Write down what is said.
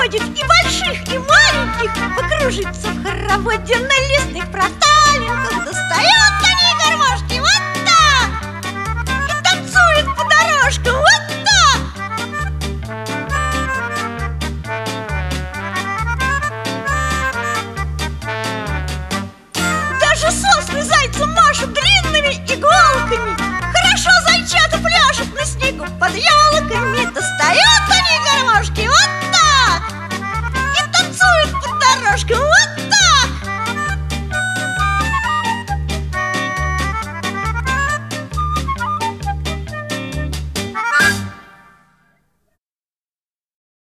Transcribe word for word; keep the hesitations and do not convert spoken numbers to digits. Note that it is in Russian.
ходит, и больших, и маленьких, покружится в хороводе на лесных проталинках, достает